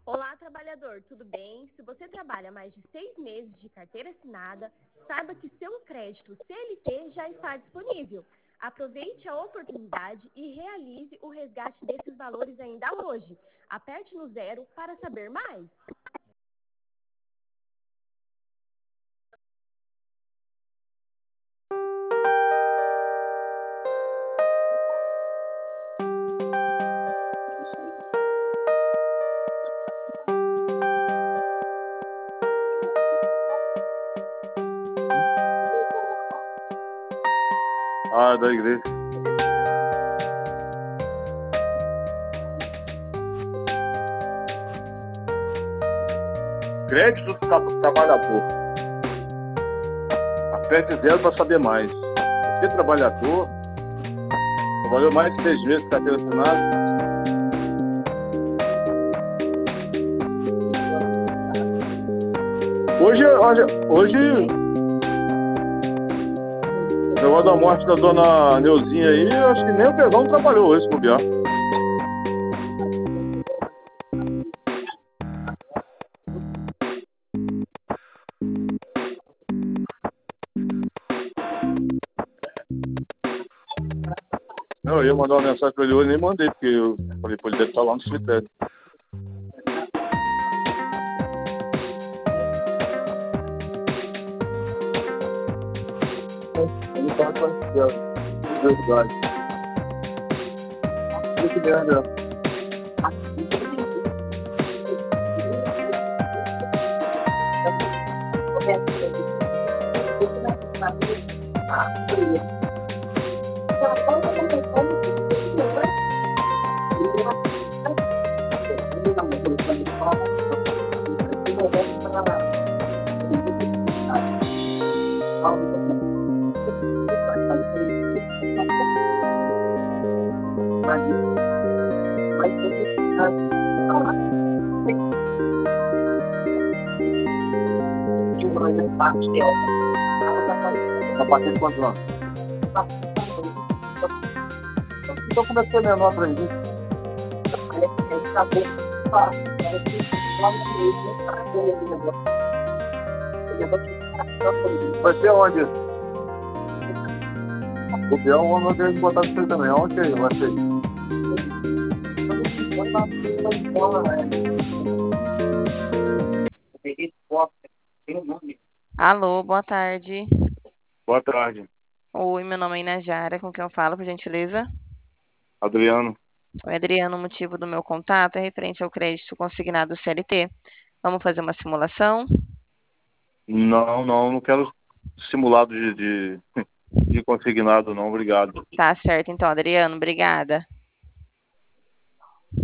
Olá, trabalhador, tudo bem? Se você trabalha mais de 6 meses de carteira assinada, saiba que seu crédito CLT já está disponível. Aproveite a oportunidade e realize o resgate desses valores ainda hoje. Aperte no 0 para saber mais. Da igreja. Crédito do trabalhador. Aperte 0 para saber mais. Você trabalhador, trabalhou mais de 6 meses de carteira assinada. Hoje, o negócio da morte da dona Neuzinha aí, eu acho que nem o Pezão trabalhou hoje, se bobear. Eu ia mandar uma mensagem pra ele hoje, nem mandei, porque eu falei, pô, ele deve estar lá no cemitério. Ele tá com a verdade. Que merda. Uma partida de quantos anos? Então como é que você menor pra mim? Vai ser onde? O Biel não quer botar pra você também. Onde que vai ser? Alô, boa tarde. Boa tarde, Oi, meu nome é Inajara, com quem eu falo, por gentileza? Adriano. Oi, Adriano, o motivo do meu contato é referente ao crédito consignado CLT. Vamos fazer uma simulação? Não quero simulado de consignado, não, obrigado. Tá certo, então, Adriano, obrigada.